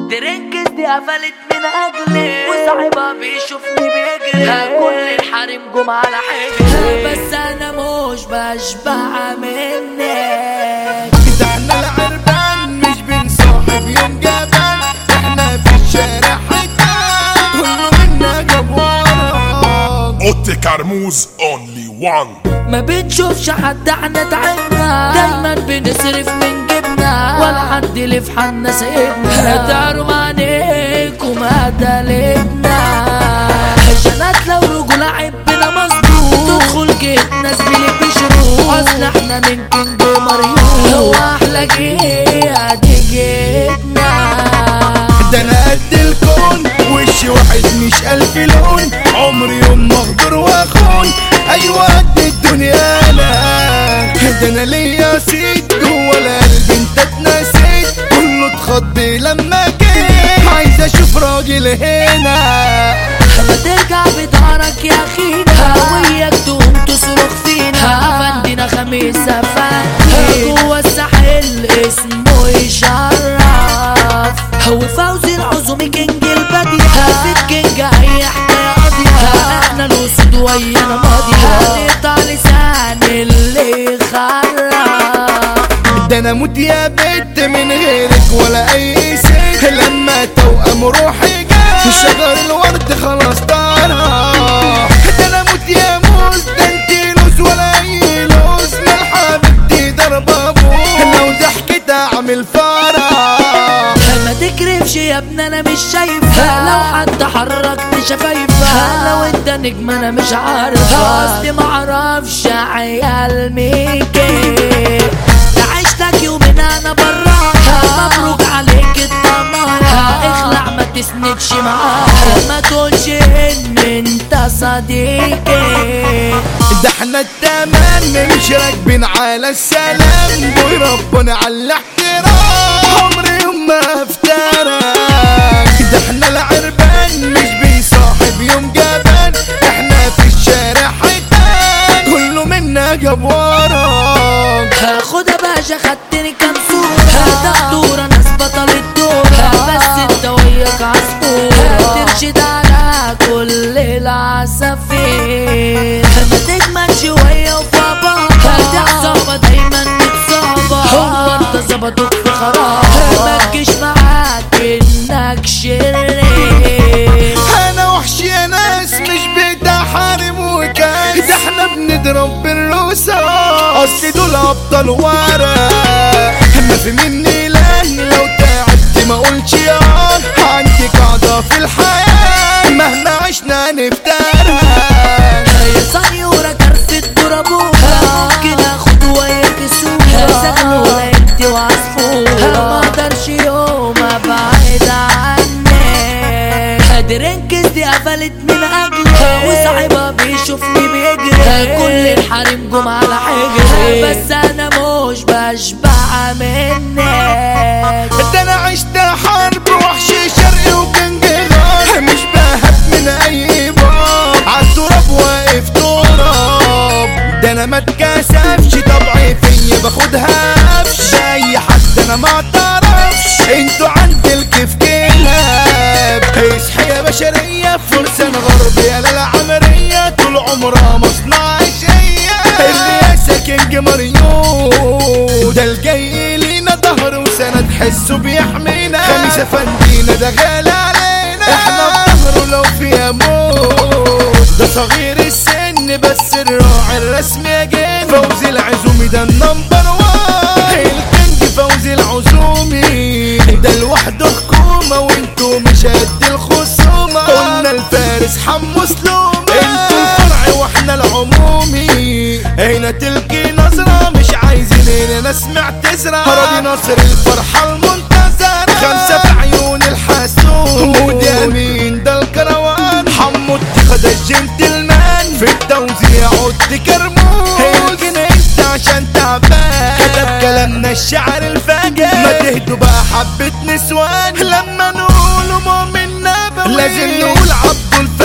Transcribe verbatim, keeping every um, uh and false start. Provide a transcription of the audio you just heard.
تركز دي قفلت من اجلي وصاحبها بيشوفني بيجري كل الحريم جم على حجري بس انا مش بشبع منك. ده احنا العربان مش بنصاحب يوم جبان، احنا في الشارع حيتان كله منا جبوان. اوتي كرموز اونلي وان. ما بنشوفش حد احنا تعبنا دايما بنصرف من جبنا ولا حد اللي في حالنا سايبنا داروا عليكم هدلتنا جنات لو رجولة عبنا مظبوط تدخل جيتنا زميلي بشروط اصل احنا من كينج مريوط هو احلى جيه دي جيتنا. ده انا قد الكون وشي واحد مش الف لون عمري يوم ما اغدر واخون ايوه قد الدنيا انا. ده انا ليا سيد جوه القلب انت اتنسيت كله اتخض لما جيت عايز اشوف راجل هنا. ما ترجع بضهرك يا اخينا وياك تقوم تصرخ فينا فندينا خميسة فندي جوه الساحل اسمه يشرف هو فوزي العزومي كينج البديع في الكينج اي حكاية قاضية احنا الاسود ويانا ماضية نقطع لسان اللي يخرف. ده انا موت يا بنت من غيرك ولا اي ست لما توأم روحي جات شجر الورد خلاص طارح. ده انا موت يا موز ده انت لوز ولا اي لوز من حبيبتي ضربة ابوس لو ضحكت اعمل فرح. ما تكرفش يا ابني انا مش شايفها لو حد حركت شفايفها لو انت نجم انا مش عارفها اصلي معرفش عيال ميكي عشتك يومين انا براها مبروك عليك الضمايا اخلع ما تسندش معاها ما تقولش ان انت صديقي. ده احنا التمام مش راكبين على السلام بوي ربنا على الاحترام عمري يوم ما افترك. ده احنا العربان مش بيصاحب يوم جبان احنا في الشارع حيتان كله منا جاب وراك. هاخدها باشا خدتني كام صورة دكتورة ناس بطل الدورة بس انت وياك عصفورة ترشد على كل العصافير ما تجمل شوية وفابا هتحصابة دايما متصابة هو انت ظبطوك في خراب ما تجيش معاك انك شرير. انا وحش يا ناس مش بتاع حارم وكاس ده احنا بنضرب بالروسة اصل دول ابطال ورا ما في مني لان لو تعبت ما قلتش يا عندي قاعدة في الحياة مهما عشنا نفترق. يا صيورة كرفة ترابوها ممكن اخد وياك سوها زغلولة انت وعصفورة ما اقدرش يوم ابعد عنك درنكس دي قفلت من اجلي وصاحبها بيشوفني بيجري كل الحريم جم على حجري بس انا مش بشبع منك. ده انا عشت حرب وحش شرقي وكنج غار مش بهب من اي باب عالتراب واقف تراب. ده انا ما اتكسفش طبعي فيا باخدها قفش اي حد انا ما اعترفش انتوا عند الكيف كلاب. اصحي يا بشرية فرسان غربية للعمرية طول عمرها مصنع اشياء الرئاسة كينج مريوط ده الجاي لينا ظهر وسند حسه بيحمينا خميسة فندينا ده غالي علينا احنا بظهره لو فيها موت. ده صغير السن بس الراعي الرسمي جن فوزي العزومي ده النمبر وان الكينج فوزي العزومي ده لوحده حكومة وانتو مش قد الخصومة قلنا الفارس حمو سلومة انتو الفرع واحنا العمومي هنا تلقي نظرة مش عايزين هنا ناس معتذرة راضي ناصر الفرحة المنتظرة خمسة في عيون الحسود مود يمين ده الكروان حمو خد الجنتلمان في التوزيع عد كرموز يمكن انت عشان تعبان كتب كلامنا الشعر الفاجر ما تهدوا بقى حبة نسوان لما نقول مؤمن نبوي لازم نقول عبد